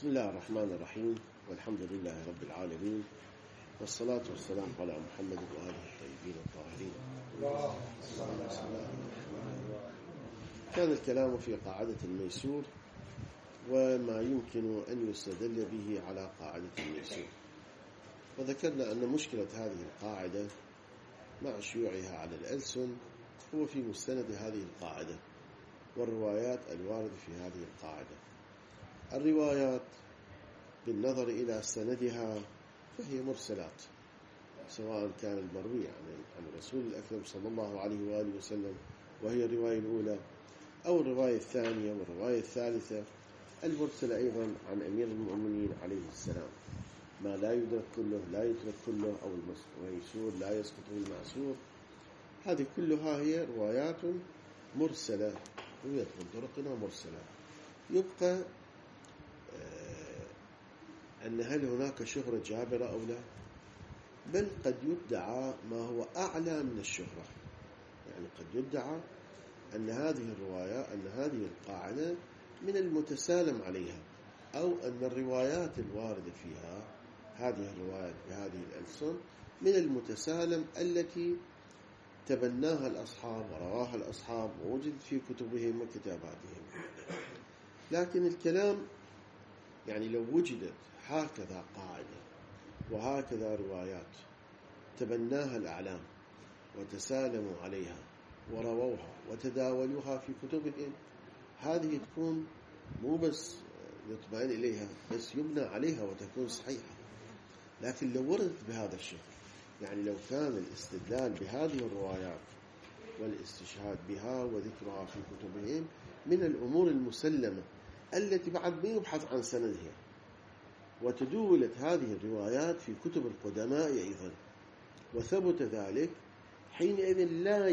بسم الله الرحمن الرحيم، والحمد لله رب العالمين، والصلاة والسلام على محمد وآله الطيبين الطاهرين. كان الكلام في قاعدة الميسور وما يمكن أن يستدل به على قاعدة الميسور، وذكرنا أن مشكلة هذه القاعدة مع شيوعها على الألسن هو في مستند هذه القاعدة والروايات الواردة في هذه القاعدة. الروايات بالنظر إلى سندها فهي مرسلات، سواء كان المروي عن الرسول الأكرم صلى الله عليه وآله وسلم وهي الرواية الأولى، أو الرواية الثانية والرواية الثالثة المرسلة أيضا عن أمير المؤمنين عليه السلام. ما لا يدرك كله لا يترك كله، أو الميسور لا يسقط المعسور، هذه كلها هي روايات مرسلة رويت من طرقنا مرسلة. يبقى أن هل هناك شهرة جابرة أو لا؟ بل قد يدعى ما هو أعلى من الشهرة، يعني قد يدعى أن هذه الرواية، أن هذه القاعدة من المتسالم عليها، أو أن الروايات الواردة فيها هذه الروايات بهذه الألسن من المتسالم التي تبناها الأصحاب ورواها الأصحاب ووجدت في كتبهم وكتاباتهم. لكن الكلام يعني لو وجدت هكذا قاعدة وهكذا روايات تبناها الأعلام وتسالموا عليها ورووها وتداولوها في كتبهم، هذه تكون مو بس نطمئن إليها، بس يبنى عليها وتكون صحيحة. لكن لو وردت بهذا الشكل، يعني لو كان الاستدلال بهذه الروايات والاستشهاد بها وذكرها في كتبهم من الأمور المسلمة التي بعد ما يبحث عن سندها، وتدولت هذه الروايات في كتب القدماء أيضا وثبت ذلك، حينئذ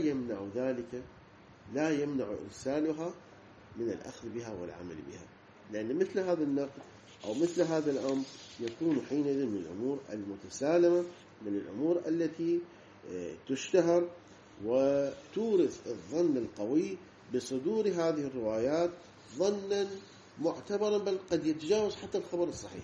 لا يمنع إرسالها من الأخذ بها والعمل بها، لأن مثل هذا النقد أو مثل هذا الأمر يكون حينئذ من الأمور المتسالمة، من الأمور التي تشتهر وتورث الظن القوي بصدور هذه الروايات ظنا معتبرا، بل قد يتجاوز حتى الخبر الصحيح،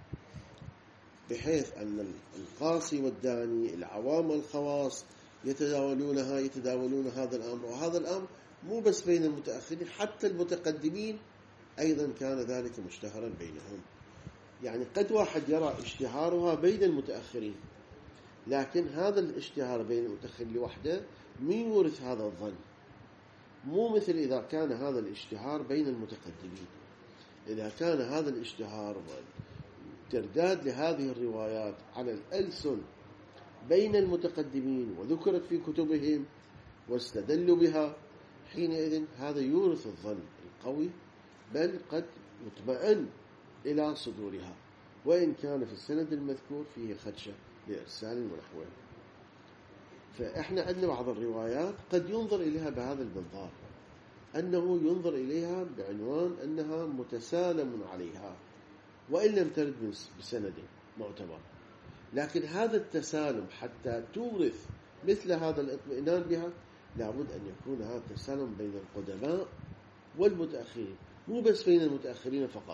بحيث أن القاصي والداني، العوام والخواص يتداولون هذا الأمر. وهذا الأمر مو بس بين المتأخرين، حتى المتقدمين أيضا كان ذلك مشتهرا بينهم. يعني قد واحد يرى اشتهارها بين المتأخرين، لكن هذا الاشتهار بين المتأخرين لوحده مين يورث هذا الظن؟ مو مثل إذا كان هذا الاشتهار بين المتقدمين. إذا كان هذا الاشتهار والترداد لهذه الروايات على الألسن بين المتقدمين وذكرت في كتبهم واستدلوا بها، حينئذ هذا يورث الظن القوي، بل قد يطمئن إلى صدورها، وإن كان في السند المذكور فيه خدشة لإرسال ونحوه. فإحنا عندنا بعض الروايات قد ينظر إليها بهذا المنظار، أنه ينظر إليها بعنوان أنها متسالم عليها وإن لم ترد بسند معتبر، لكن هذا التسالم حتى تورث مثل هذا الاطمئنان بها لابد أن يكون هذا التسالم بين القدماء والمتأخرين، مو بس بين المتأخرين فقط،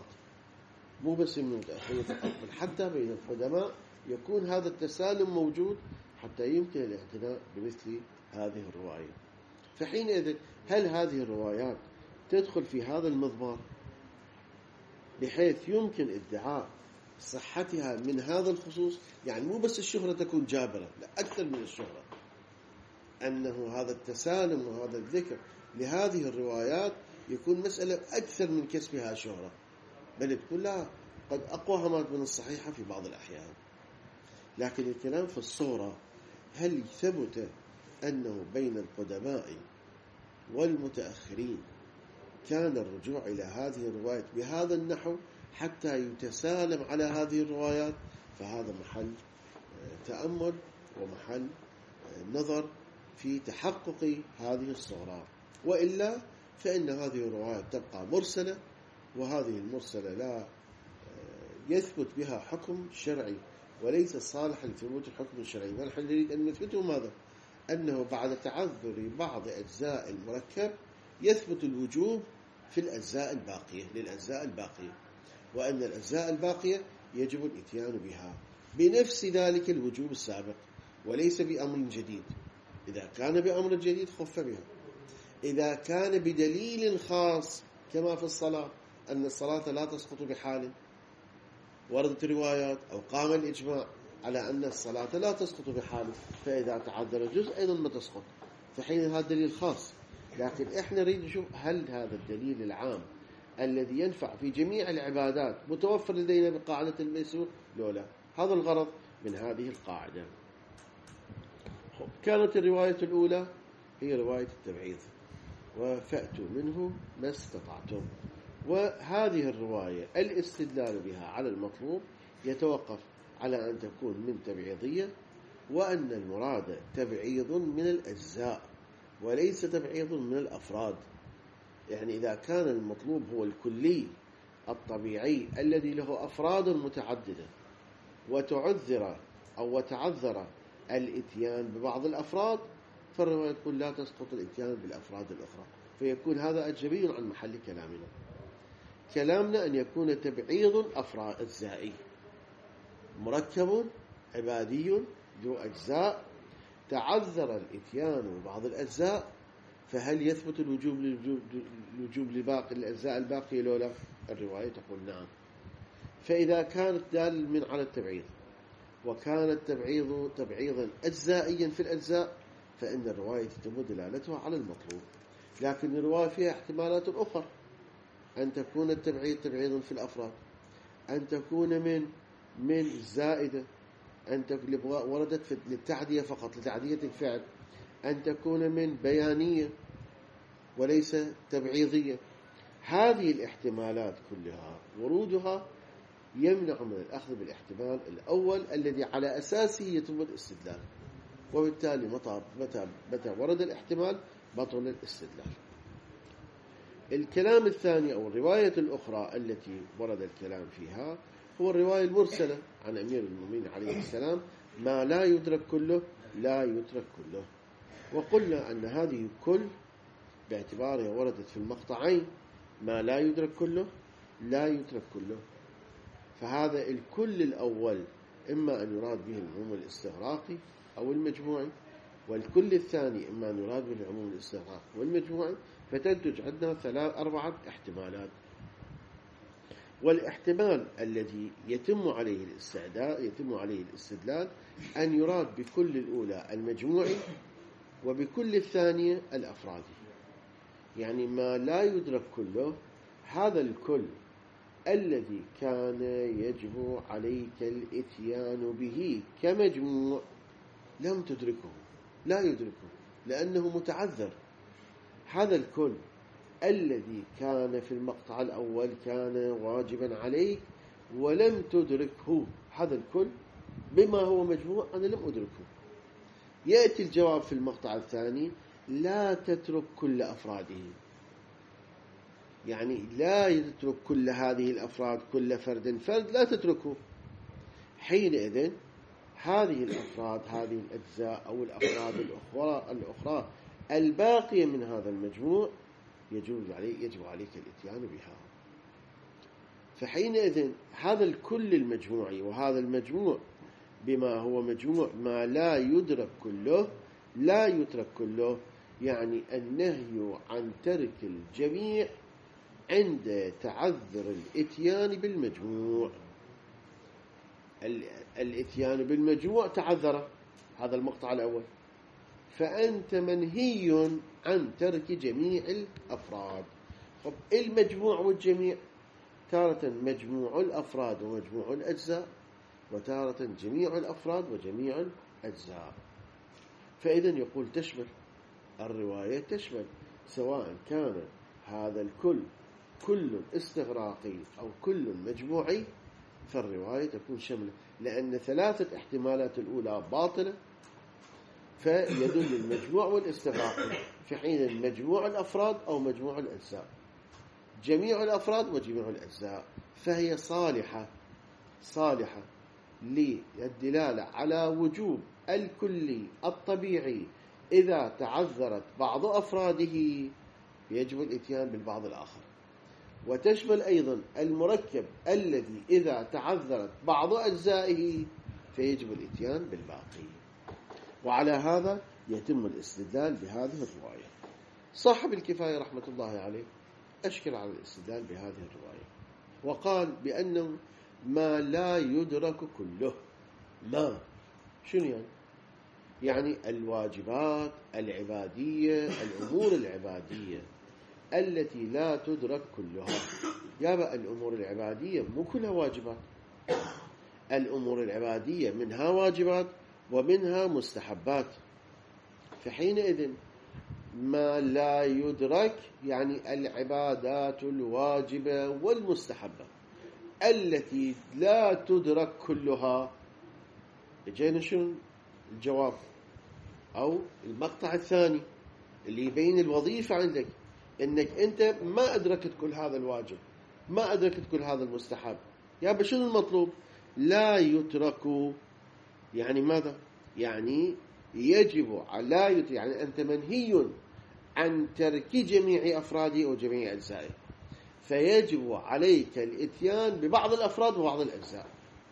بل حتى بين القدماء يكون هذا التسالم موجود حتى يمكن الاعتناء بمثل هذه الرواية. فحينئذ هل هذه الروايات تدخل في هذا المضمار بحيث يمكن ادعاء صحتها من هذا الخصوص؟ يعني مو بس الشهرة تكون جابرة، لا، أكثر من الشهرة، أنه هذا التسالم وهذا الذكر لهذه الروايات يكون مسألة أكثر من كسبها شهرة، بل تكون لها قد أقوى ما من الصحيحة في بعض الأحيان. لكن الكلام في الصورة، هل ثبت أنه بين القدماء والمتأخرين كان الرجوع إلى هذه الروايات بهذا النحو حتى يتسالم على هذه الروايات؟ فهذا محل تأمل ومحل نظر في تحقق هذه الصورات، وإلا فإن هذه الروايات تبقى مرسلة، وهذه المرسلة لا يثبت بها حكم شرعي وليس صالحا لثبوت الحكم الشرعي. ونحن نريد أن نثبته ماذا؟ أنه بعد تعذر بعض أجزاء المركب يثبت الوجوب في الأجزاء الباقية، وأن الأجزاء الباقية يجب الإتيان بها بنفس ذلك الوجوب السابق وليس بأمر جديد. إذا كان بأمر جديد خف بها. إذا كان بدليل خاص كما في الصلاة أن الصلاة لا تسقط بحال، وردت روايات أو قام الإجماع على أن الصلاة لا تسقط بحال، فإذا تعذر جزء أيضا ما تسقط، فحين هذا دليل خاص. لكن إحنا نريد نشوف هل هذا الدليل العام الذي ينفع في جميع العبادات متوفر لدينا بقاعدة الميسور لو لا. هذا الغرض من هذه القاعدة. كانت الرواية الأولى هي رواية التبعيض، وفأتوا منه ما استطعتم. وهذه الرواية الاستدلال بها على المطلوب يتوقف على أن تكون من تبعيضية، وأن المراد تبعيض من الأجزاء وليس تبعيض من الأفراد. يعني إذا كان المطلوب هو الكلي الطبيعي الذي له أفراد متعددة وتعذر الإتيان ببعض الأفراد، فالرواية تقول لا تسقط الإتيان بالأفراد الأخرى، فيكون هذا أجنبي عن محل كلامنا. كلامنا أن يكون تبعيض أفراد أجزائي مركب عبادي ذو أجزاء، تعذر الإتيان ببعض الأجزاء، فهل يثبت الوجوب لباقي الأجزاء الباقية لولا؟ الرواية تقول نعم. فإذا كانت دال من على التبعيض وكان التبعيض تبعيضا أجزائيا في الأجزاء، فإن الرواية تتم دلالتها على المطلوب. لكن الرواية فيها احتمالات أخرى، أن تكون التبعيض تبعيضا في الأفراد، أن تكون من زائدة، أن وردت للتعدية فقط لتعدية الفعل، أن تكون من بيانية وليس تبعيضية. هذه الاحتمالات كلها ورودها يمنع من الأخذ بالاحتمال الأول الذي على أساسه يتم الاستدلال، وبالتالي متى ورد الاحتمال بطل الاستدلال. الكلام الثاني أو الرواية الأخرى التي ورد الكلام فيها هو الرواية المرسلة عن أمير المؤمنين عليه السلام: ما لا يدرك كله لا يترك كله. وقلنا أن هذه كل باعتبارها وردت في المقطعين، ما لا يدرك كله لا يترك كله، فهذا الكل الأول إما أن يراد به العموم الاستغراقي أو المجموعي، والكل الثاني إما أن يراد به العموم الاستغراقي والمجموعي، فتنتج عندنا 4 احتمالات. والاحتمال الذي يتم عليه الاستدلال أن يراد بكل الأولى المجموعي وبكل الثانية الأفرادي. يعني ما لا يدرك كله هذا الكل الذي كان يجب عليك الإتيان به كمجموع لم تدركه، لا يدركه لأنه متعذر. هذا الكل الذي كان في المقطع الأول كان واجبا عليك ولم تدركه، هذا الكل بما هو مجموع أنا لم أدركه. يأتي الجواب في المقطع الثاني: لا تترك كل أفراده، يعني لا يترك كل هذه الأفراد، كل فرد لا تتركه. حينئذ هذه الأفراد، هذه الأجزاء أو الأفراد الأخرى الباقية من هذا المجموع يجب عليك الإتيان بها. فحينئذ هذا الكل المجموعي وهذا المجموع بما هو مجموع ما لا يدرك كله لا يترك كله، يعني النهي عن ترك الجميع عند تعذر الإتيان بالمجموع. الإتيان بالمجموع تعذر، هذا المقطع الأول، فأنت منهي عن ترك جميع الأفراد. طب المجموع والجميع تارة مجموع الأفراد ومجموع الأجزاء، وتارة جميع الأفراد وجميع الأجزاء. فإذا يقول تشمل الرواية، تشمل سواء كان هذا الكل كل استغراقي أو كل مجموعي، فالرواية تكون شملة، لأن 3 احتمالات الأولى باطلة، فيدل المجموع والاستغراقي في حين مجموع الأفراد أو مجموع الأجزاء، جميع الأفراد وجميع الأجزاء، فهي صالحة للدلالة على وجوب الكلي الطبيعي إذا تعذرت بعض أفراده يجب الإتيان بالبعض الآخر، وتشمل أيضا المركب الذي إذا تعذرت بعض أجزائه فيجب الإتيان بالباقي. وعلى هذا يتم الاستدلال بهذه الرواية. صاحب الكفاية رحمة الله عليه أشكل على الاستدلال بهذه الرواية وقال بأنه ما لا يدرك كله. ما شنو يعني؟ يعني الواجبات العبادية، الأمور العبادية التي لا تدرك كلها. يابا الأمور العبادية مو كلها واجبات، الأمور العبادية منها واجبات ومنها مستحبات. فحينئذ ما لا يدرك يعني العبادات الواجبة والمستحبة التي لا تدرك كلها. جينا شنو الجواب أو المقطع الثاني اللي يبين الوظيفة عندك، إنك أنت ما أدركت كل هذا الواجب، ما أدركت كل هذا المستحب. يا شنو المطلوب؟ لا يترك يعني ماذا؟ يعني يجب على يعني أنت منهي عن ترك جميع أفراده أو جميع أجزائه، فيجب عليك الإتيان ببعض الأفراد وبعض الأجزاء.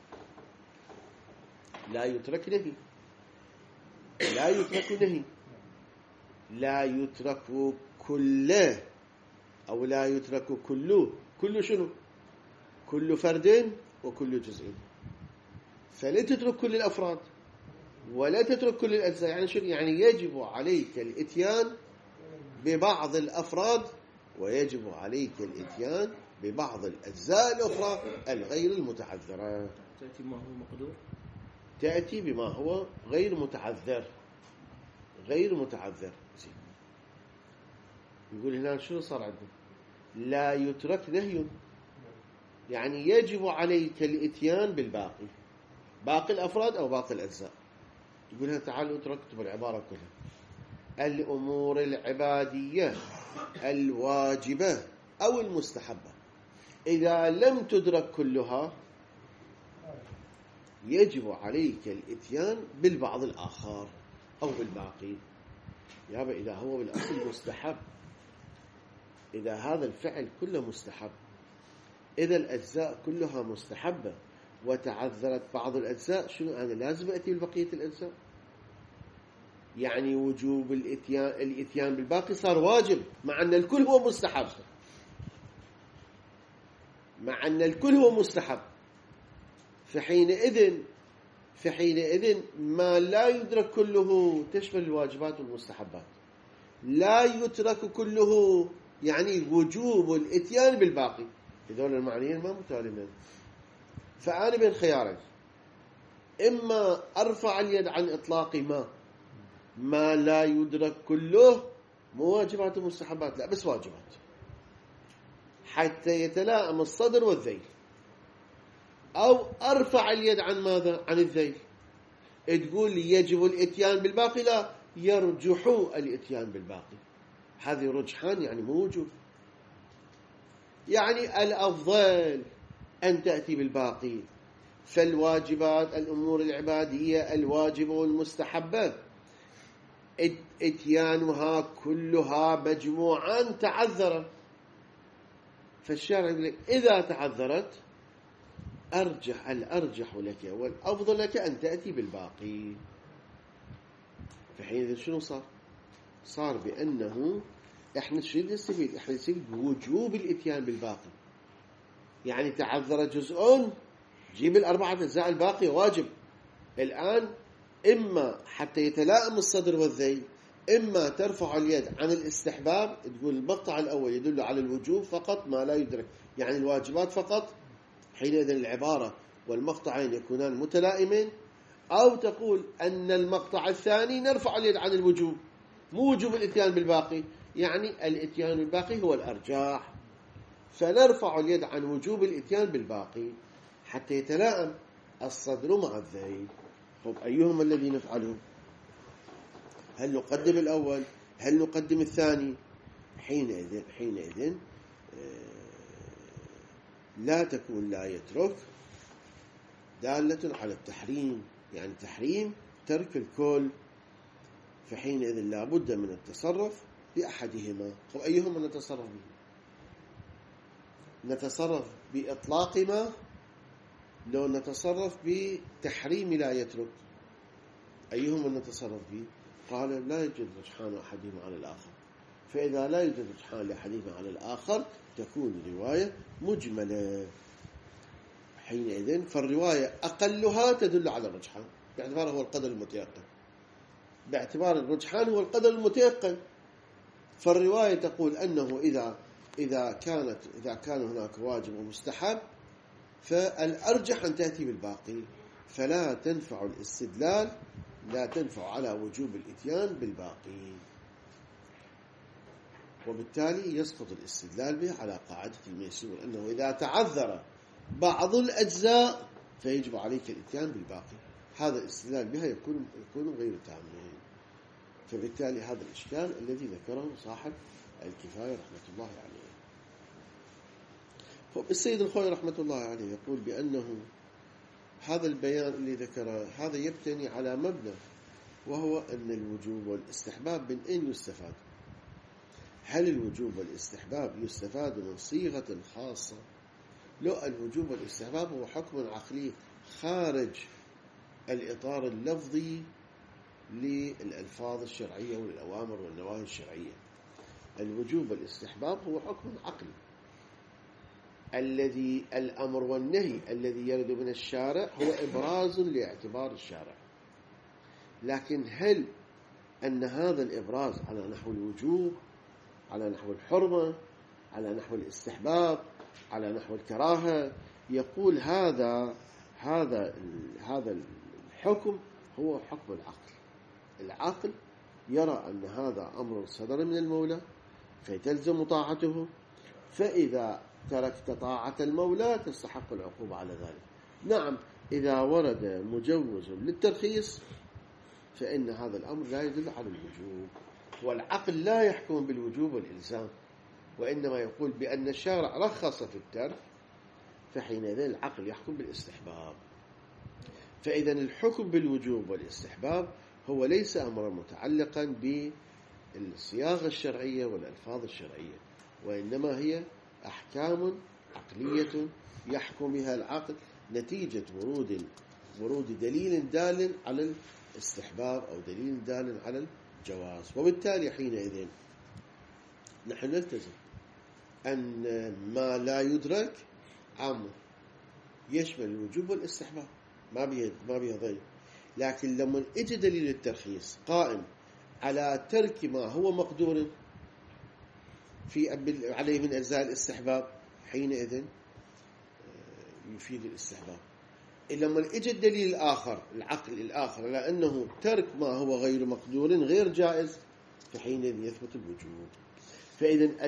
لا يترك نهي، لا يترك نهي، لا يترك كله أو لا يترك كله. كل شنو؟ كل فرد وكل جزء. فلا تترك كل الأفراد ولا تترك كل الأجزاء. يعني شنو؟ يعني يجب عليك الإتيان ببعض الأفراد ويجب عليك الإتيان ببعض الأجزاء الأخرى الغير المتعذرة. تأتي بما هو مقدور، تأتي بما هو غير متعذر. غير متعذر. يقول هنا شنو صار عندنا؟ لا يترك نهي، يعني يجب عليك الإتيان بالباقي، باقي الأفراد أو باقي الأجزاء. يقول هنا تعالوا اتركتوا بالعبارة كلها: الأمور العبادية الواجبة أو المستحبة إذا لم تدرك كلها يجب عليك الإتيان بالبعض الآخر أو بالباقي. يابا إذا هو بالأصل مستحب، إذا هذا الفعل كله مستحب، إذا الأجزاء كلها مستحبة وتعذرت بعض الأجزاء، شنو أنا لازم أتي ببقية الأجزاء؟ يعني وجوب الإتيان بالباقي صار واجب، مع أن الكل هو مستحب، مع أن الكل هو مستحب. فحينئذ ما لا يدرك كله تشمل الواجبات والمستحبات. لا يترك كله يعني وجوب الإتيان بالباقي. هذول المعنيين ما متالين. فأنا بين خيارين: إما أرفع اليد عن إطلاق ما لا يدرك كله، مو واجبات ومستحبات، لا بس واجبات، حتى يتلائم الصدر والذيل. أو أرفع اليد عن ماذا؟ عن الذيل. تقول لي يجب الإتيان بالباقي، لا، يرجح الإتيان بالباقي. هذه رجحان يعني مو وجوب. يعني الأفضل أن تأتي بالباقي. فالواجبات الأمور العبادية الواجبة والمستحبة إتيانها كلها مجموعا تعذرا. فالشارع يقول لك إذا تعذرت الأرجح لك والأفضل لك أن تأتي بالباقي. فحينئذ شنو صار بأنه إحنا شو نستفيد؟ إحنا نستفيد بوجوب الإتيان بالباقي. يعني تعذر جزء، جيب الأربعة أجزاء الباقي واجب. الآن إما حتى يتلائم الصدر والذيل، إما ترفع اليد عن الاستحباب، تقول المقطع الأول يدل على الوجوب فقط ما لا يدرك، يعني الواجبات فقط. حينئذ العبارة والمقطعين يكونان متلائمين. أو تقول أن المقطع الثاني نرفع اليد عن الوجوب، مو وجوب الإتيان بالباقي، يعني الإتيان بالباقي هو الأرجح، فنرفع اليد عن وجوب الإتيان بالباقي حتى يتلائم الصدر مع الذيل. طب أيهما الذي نفعله؟ هل نقدم الأول؟ هل نقدم الثاني؟ حينئذ لا تكون لا يترك دالة على التحريم، يعني تحريم ترك الكل. فحينئذ لا بد من التصرف بأحدهما. طب أيهما نتصرف به؟ نتصرف بإطلاق ما لو نتصرف بتحريم لا يترك؟ أيهما نتصرف به؟ قال لا يوجد رجحان أحدهما على الآخر. فإذا لا يوجد رجحان لأحدهما على الآخر تكون الرواية مجملة. حينئذ فالرواية أقلها تدل على الرجحان باعتباره هو القدر المتيقن، باعتبار الرجحان هو القدر المتيقن. فالرواية تقول أنه إذا كان هناك واجب ومستحب فالأرجح أن تأتي بالباقي، فلا تنفع الاستدلال، لا تنفع على وجوب الإتيان بالباقي، وبالتالي يسقط الاستدلال به على قاعدة الميسور أنه إذا تعذر بعض الأجزاء فيجب عليك الإتيان بالباقي. هذا الاستدلال بها يكون غير تام. فبالتالي هذا الإشكال الذي ذكره صاحب الكفاية رحمة الله عليه. السيد الخوئي رحمة الله عليه يقول بأنه هذا البيان اللي ذكره هذا يبتني على مبنى، وهو أن الوجوب والاستحباب من أين يستفاد؟ هل الوجوب والاستحباب يستفاد من صيغة خاصة؟ لو الوجوب والاستحباب هو حكم عقلي خارج الإطار اللفظي للألفاظ الشرعية والأوامر والنواهي الشرعية. الوجوب والاستحباب هو حكم عقلي، الذي الأمر والنهي الذي يرد من الشارع هو إبراز لاعتبار الشارع. لكن هل أن هذا الإبراز على نحو الوجوب، على نحو الحرمة، على نحو الاستحباب، على نحو الكراهة؟ يقول هذا الحكم هو حكم العقل. العقل يرى أن هذا أمر صدر من المولى فيتلزم طاعته، فإذا تركت طاعة المولى تستحق العقوبة على ذلك. نعم، إذا ورد مجوز للترخيص فإن هذا الأمر لا يدل على الوجوب، والعقل لا يحكم بالوجوب والإلزام، وإنما يقول بأن الشارع رخص في الترك، فحينئذ العقل يحكم بالاستحباب. فإذا الحكم بالوجوب والاستحباب هو ليس أمرا متعلقا بالصياغة الشرعية والألفاظ الشرعية، وإنما هي أحكام عقلية يحكم بها العقل نتيجة ورود دليل دال على الاستحباب أو دليل دال على الجواز. وبالتالي حينئذ نحن نلتزم أن ما لا يدرك عام يشمل الوجوب والاستحباب، ما بيه ضيق. لكن لما اجى دليل الترخيص قائم على ترك ما هو مقدور عليه من أجزاء الاستحباب، حينئذ يفيد الاستحباب. لما اجى الدليل الآخر، العقل الآخر، على أنه ترك ما هو غير مقدور غير جائز، فحينئذ يثبت الوجوب. فإذا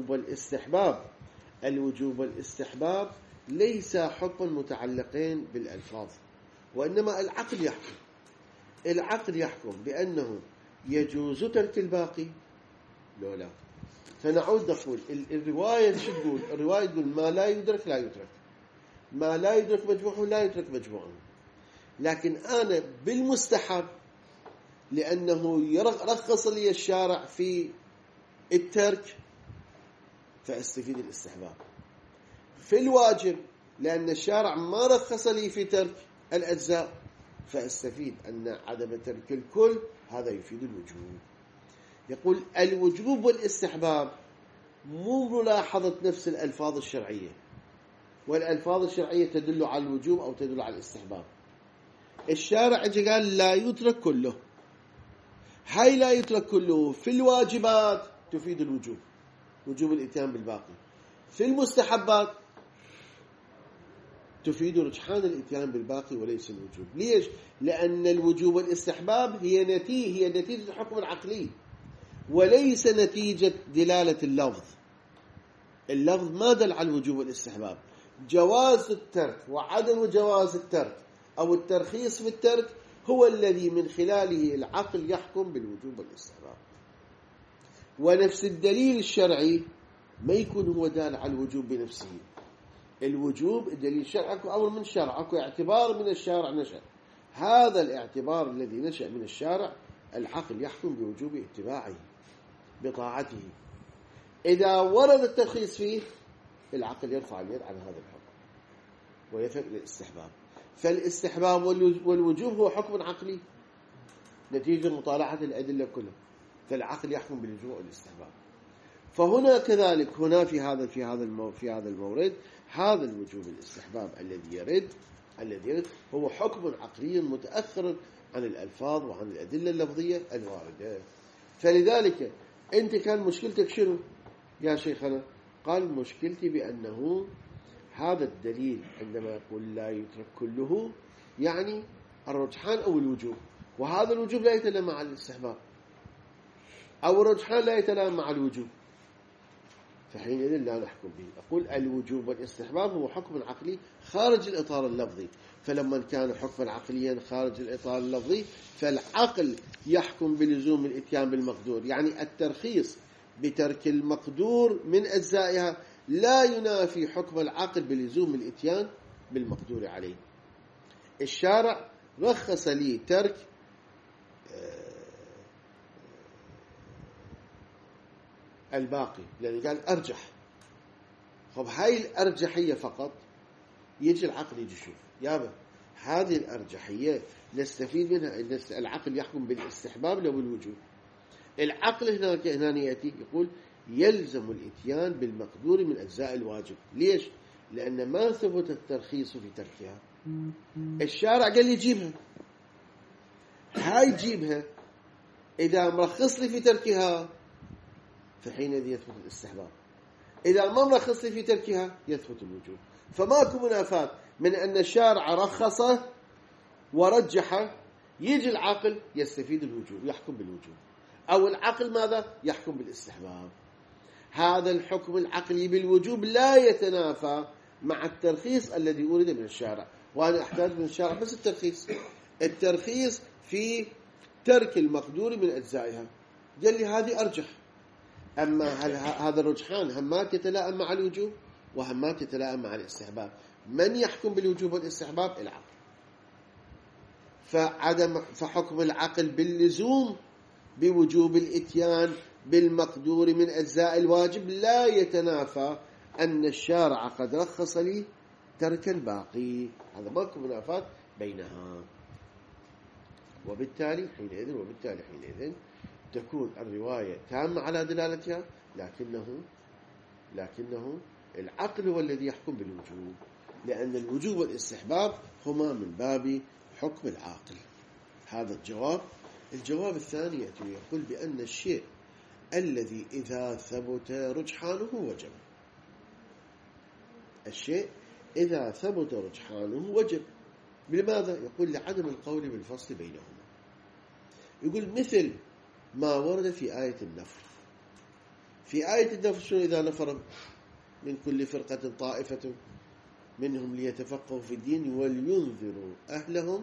الوجوب والاستحباب ليس حكما متعلقين بالألفاظ، وإنما العقل يحكم بأنه يجوز ترك الباقي لو لا. فنعود نقول الرواية شو تقول؟ الرواية تقول ما لا يدرك لا يترك، ما لا يدرك مجموعه لا يترك مجموعه. لكن أنا بالمستحب لأنه رخص لي الشارع في الترك فأستفيد الاستحباب. في الواجب لأن الشارع ما رخص لي في ترك الأجزاء فأستفيد أن عدم ترك الكل هذا يفيد الوجوب. يقول الوجوب والاستحباب مو ملاحظة نفس الألفاظ الشرعية، والألفاظ الشرعية تدل على الوجوب أو تدل على الاستحباب. الشارع قال لا يترك كله، هاي لا يترك كله في الواجبات تفيد الوجوب، وجوب الإتيان بالباقي. في المستحبات تفيد رجحان الإتيان بالباقي وليس الوجوب. ليش؟ لأن الوجوب والاستحباب هي نتيجة الحكم العقلي وليس نتيجة دلالة اللفظ. اللفظ ما دل على الوجوب والاستحباب. جواز الترك وعدم جواز الترك أو الترخيص في الترك هو الذي من خلاله العقل يحكم بالوجوب والاستحباب. ونفس الدليل الشرعي ما يكون هو دال على الوجوب بنفسه. الوجوب الدليل الشرعي أكو أمر من الشرع، أكو اعتبار من الشارع نشأ، هذا الاعتبار الذي نشأ من الشارع العقل يحكم بوجوب اتباعه بطاعته. إذا ورد الترخيص فيه العقل يرفع اليد عن هذا الحكم ويذهب إلى الاستحباب. فالاستحباب والوجوب هو حكم عقلي نتيجة مطالعة الأدلة كلها، فالعقل يحكم بالوجوب والاستحباب. فهنا كذلك هنا في هذا المورد هذا الوجوب الاستحباب الذي يرد هو حكم عقلي متأخر عن الألفاظ وعن الأدلة اللفظية الواردة. فلذلك أنت كان مشكلتك شنو يا شيخنا؟ قال مشكلتي بأنه هذا الدليل عندما يقول لا يترك كله يعني الرجحان أو الوجوب، وهذا الوجوب لا يتلائم مع الاستحباب، أو الرجحان لا يتلائم مع الوجوب، فحينئذ لا نحكم به. أقول الوجوب والاستحباب هو حكم عقلي خارج الإطار اللفظي، فلما كان حكما عقليا خارج الإطار اللفظي فالعقل يحكم بلزوم الإتيان بالمقدور، يعني الترخيص بترك المقدور من أجزائها لا ينافي حكم العقل بلزوم الإتيان بالمقدور عليه. الشارع رخص لي ترك الباقي لأنه قال أرجح. طب هاي الأرجحية فقط يجي العقل يجي يشوف يابا هذه الأرجحية نستفيد منها، العقل يحكم بالاستحباب لو بالوجوب. العقل هنا يأتي يقول يلزم الإتيان بالمقدور من أجزاء الواجب. ليش؟ لأن ما ثبت الترخيص في تركها. الشارع قال لي جيبها، هاي جيبها، إذا مرخص لي في تركها فحينئذ يثبت الاستحباب، إذا ما مرخص لي في تركها يثبت الوجوب. فماكو منافاة من أن الشارع رخص ورجح، يجي العقل يستفيد الوجوب يحكم بالوجوب، أو العقل ماذا؟ يحكم بالاستحباب. هذا الحكم العقلي بالوجوب لا يتنافى مع الترخيص الذي أورد من الشارع، وأنا أحتاج من الشارع بس الترخيص في ترك المقدور من أجزائها. قال لي هذه أرجح، أما هذا الرجحان همات يتلائم مع الوجوب وهمات يتلائم مع الاستحباب. من يحكم بالوجوب والاستحباب؟ العقل. فحكم العقل باللزوم بوجوب الإتيان بالمقدور من أجزاء الواجب لا يتنافى أن الشارع قد رخص لي ترك الباقي، هذا ماكو منافاة بينها. وبالتالي حينئذ تكون الرواية تامة على دلالتها، لكنه العقل هو الذي يحكم بالوجوب، لأن الوجوب والاستحباب هما من باب حكم العاقل. هذا الجواب. الجواب الثاني يقول بأن الشيء الذي إذا ثبت رجحانه وجب، الشيء إذا ثبت رجحانه وجب. لماذا؟ يقول لعدم القول بالفصل بينهما. يقول مثل ما ورد في آية النفر. في آية النفر شنو؟ إذا نفر من كل فرقة طائفة منهم ليتفقهوا في الدين ولينذروا أهلهم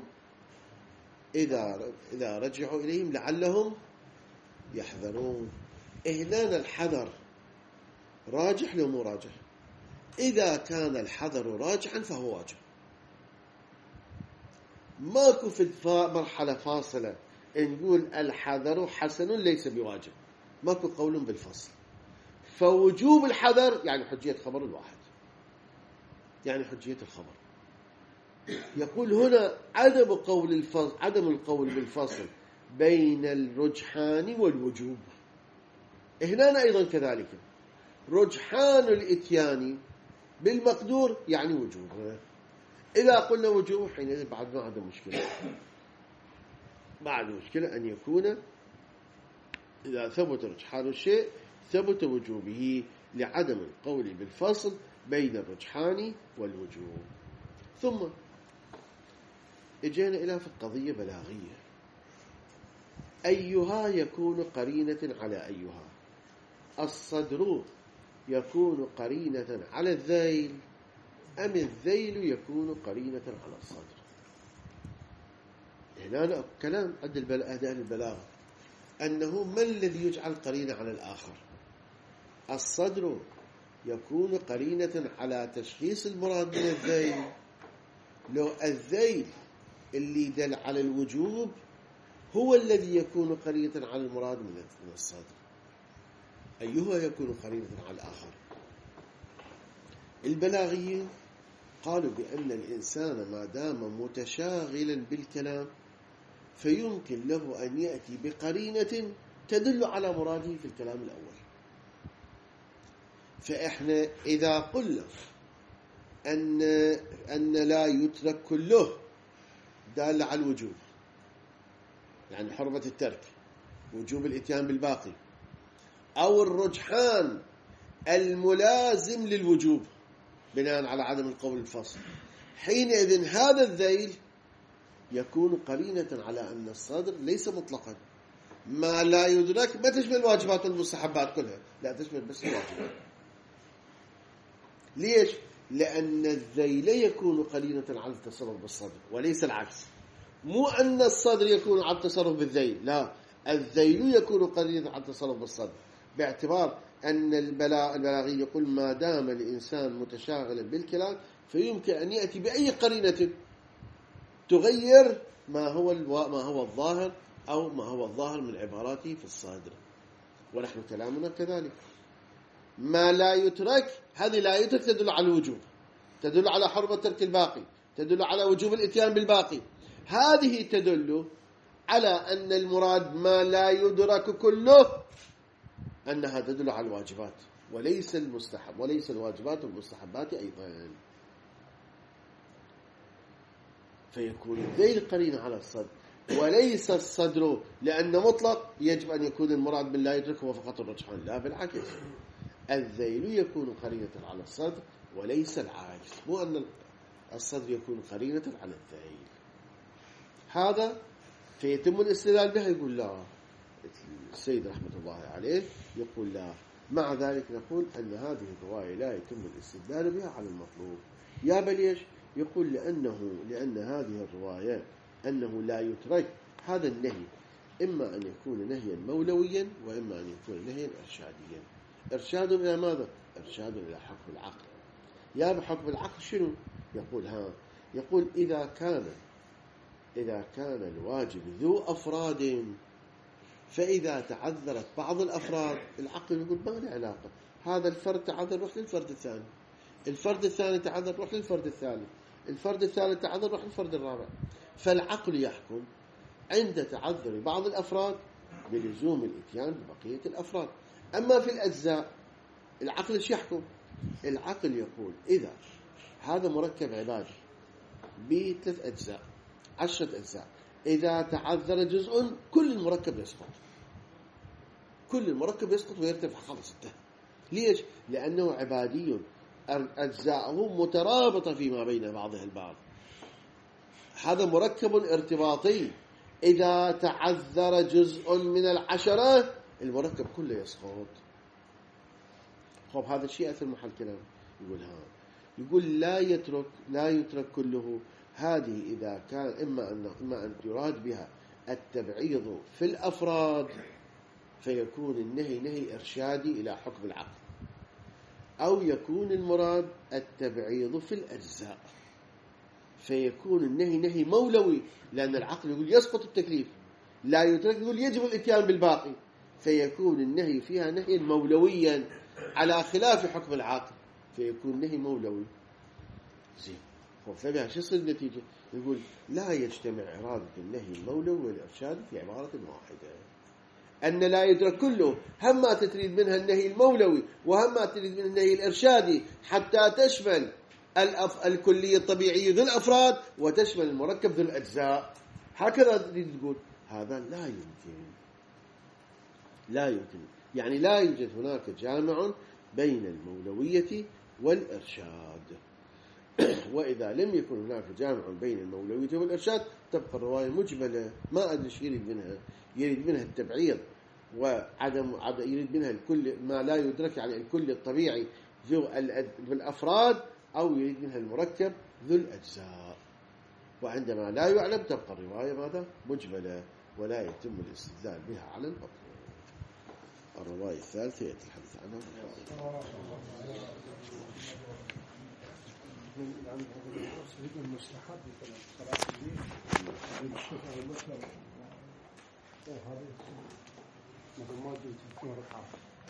إذا رجعوا إليهم لعلهم يحذرون. هنا الحذر راجح لو مو راجح؟ إذا كان الحذر راجحا فهو واجب. ماكو في مرحلة فاصلة نقول الحذر حسن ليس بواجب، ماكو قول بالفصل. فوجوب الحذر يعني حجية خبر الواحد، يعني حجية الخبر. يقول هنا عدم القول بالفصل بين الرجحان والوجوب. هنا أيضا كذلك رجحان الإتيان بالمقدور يعني وجوب. إذا قلنا وجوب حينئذ بعد ما عندنا مشكلة، بعد مشكلة أن يكون إذا ثبت رجحان الشيء ثبت وجوبه لعدم القول بالفصل بين الرجحان والوجوب. ثم اجينا إلى في القضية بلاغية، أيها يكون قرينة على أيها؟ الصدر يكون قرينة على الذيل أم الذيل يكون قرينة على الصدر؟ هنا كلام أهل البلاغة أنه ما الذي يجعل قرينة على الآخر؟ الصدر يكون قرينة على تشخيص المراد من الذيل. لو الذيل اللي دل على الوجوب هو الذي يكون قرينة على المراد من الصدر، أيها يكون قرينة على الآخر؟ البلاغيين قالوا بأن الإنسان ما دام متشاغلا بالكلام فيمكن له أن يأتي بقرينة تدل على مراده في الكلام الأول. فإحنا إذا قلنا أن لا يترك كله دال على الوجوب، يعني حرمة الترك، وجوب الإتيان بالباقي، أو الرجحان الملازم للوجوب بناء على عدم القول الفصل، حينئذ هذا الذيل يكون قرينة على أن الصدر ليس مطلقا. ما لا يدرك ما تشمل الواجبات والمستحبات كلها، لا تشمل بس الواجبات. ليش؟ لأن الذيل يكون قرينة على التصرف بالصدر وليس العكس. مو أن الصدر يكون على التصرف بالذيل، لا، الذيل يكون قرينة على التصرف بالصدر، باعتبار أن البلاغي يقول ما دام الإنسان متشاغلا بالكلام فيمكن أن يأتي بأي قرينة تغير ما هو الظاهر أو ما هو الظاهر من عباراته في الصادر. ونحن كلامنا كذلك. ما لا يترك، هذه لا يترك تدل على الوجوب، تدل على حرمة ترك الباقي، تدل على وجوب الإتيان بالباقي. هذه تدل على أن المراد ما لا يدرك كله، أنها تدل على الواجبات وليس المستحب، وليس الواجبات والمستحبات أيضا. فيكون الذيل قرينة على الصدر وليس الصدر، لأن مطلق يجب أن يكون المراد بالله يدرك هو فقط الرجحان، لا بالعكس، الذيل يكون قرينة على الصدر وليس العكس، مو أن الصدر يكون قرينة على الذيل. هذا فيتم الاستدلال بها. يقول لا، السيد رحمة الله عليه يقول لا. مع ذلك نقول أن هذه الرواية لا يتم الاستدلال بها على المطلوب. يا بل ليش؟ يقول لأن هذه الرواية أنه لا يترك هذا النهي إما أن يكون نهيا مولويا وإما أن يكون نهيا إرشاديا. إرشاد إلى ماذا؟ إرشاد إلى حكم العقل. يا بحكم العقل شنو؟ يقول إذا كان الواجب ذو أفراد، فإذا تعذرت بعض الأفراد العقل يقول ما له علاقة، هذا الفرد تعذر روح للفرد الثاني، الفرد الثاني تعذر روح للفرد الثالث، الفرد الثالث تعذر روح للفرد الرابع. فالعقل يحكم عند تعذر بعض الأفراد بلزوم الإتيان ببقية الأفراد. أما في الأجزاء العقل ايش يحكم؟ العقل يقول إذا هذا مركب عبادي ب3 أجزاء 10 أجزاء، إذا تعذر جزء كل المركب يسقط، كل المركب يسقط ويرتفع خلاص انتهى. ليش؟ لأنه عبادي، أجزاءه مترابطة فيما بين بعضها البعض. هذا مركب ارتباطي، إذا تعذر جزء من 10 المركب كله يسقط. خب هذا الشيء في محل كلام. يقول لا يترك كله. هذه إذا كان إما أن يراد بها التبعيض في الأفراد فيكون النهي نهي إرشادي إلى حكم العقل، أو يكون المراد التبعيض في الأجزاء فيكون النهي نهي مولوي، لأن العقل يقول يسقط التكليف، لا يترك يقول يجب الإتيان بالباقي، فيكون النهي فيها نهي مولويا على خلاف حكم العقل، فيكون نهي مولوي. زين، فبها شو يصير النتيجة؟ يقول لا يجتمع إرادة النهي المولوي والإرشاد في عبارة واحدة. أن لا يدرك كله، هم ما تريد منها النهي المولوي وهم ما تريد منها النهي الإرشادي، حتى تشمل الكلية الطبيعية ذو الأفراد وتشمل المركب ذو الأجزاء. هكذا تريد تقول. هذا لا يمكن، يعني لا يوجد هناك جامع بين المولوية والإرشاد. وإذا لم يكن هناك جامع بين المولوية والإرشاد تبقى الرواية مجملة، ما أدري ايش يريد منها. يريد منها التبعيض يريد منها الكل ما لا يدرك، يعني الكل الطبيعي ذو الأفراد، أو يريد منها المركب ذو الأجزاء. وعندما لا يعلم تبقى الرواية ماذا؟ مجملة، ولا يتم الاستدلال بها على المطلوب. الرواية الثالثة يأتي الحديث عنها. المستحب صلاة الليل الشفع والوتر، وهذا مثل ما قلت 2 ركعات.